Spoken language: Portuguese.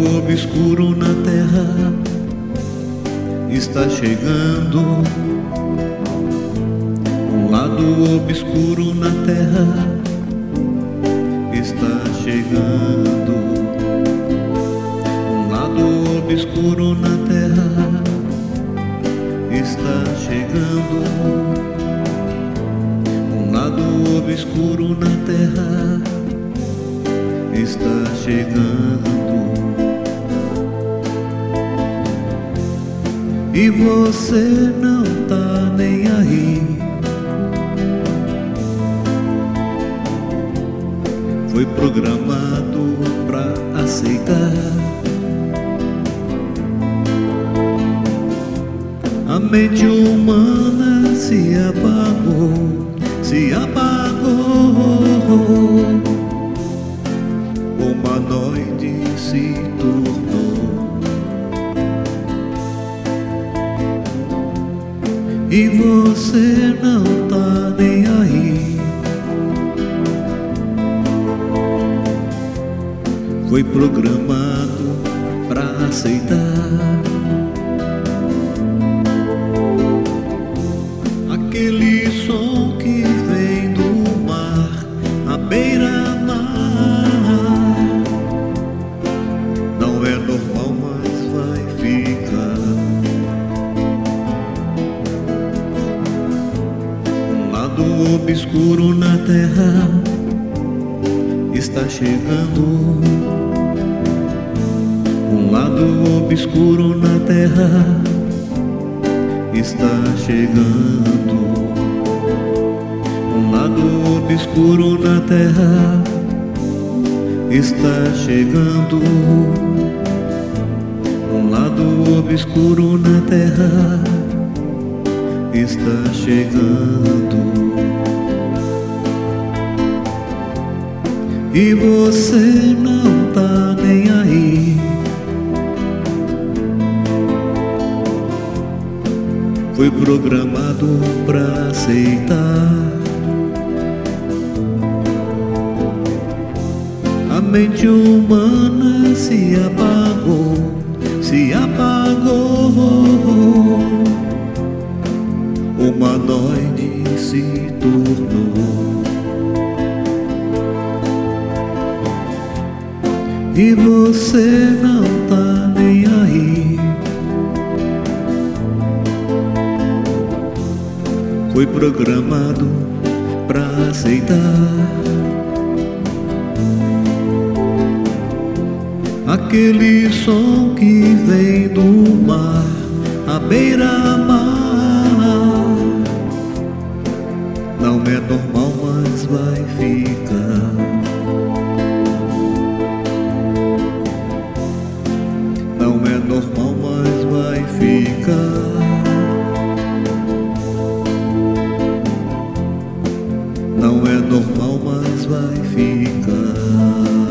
obscuro na terra está chegando. Um lado obscuro na terra está chegando. Um lado obscuro na terra está chegando. Um lado obscuro na terra está chegando. E você não tá nem aí. Foi programado pra aceitar. A mente humana se apagou, se apagou. Humanoide se tornou. E você não tá nem aí. Foi programado pra aceitar. Aquele som que vem do mar, à beira-mar. Não é normal, mas vai ficar. Um lado obscuro na terra está chegando. Um lado obscuro na terra está chegando. Um lado obscuro na terra está chegando. Um lado obscuro na terra está chegando. E você não tá nem aí. Foi programado pra aceitar. A mente humana se apagou, se apagou. Humanoide se tornou. E você não tá nem aí. Foi programado pra aceitar. Aquele som que vem do mar, à beira-mar. Não é normal, mas vai ficar. Não é normal, mas vai ficar. Não é normal, mas vai ficar.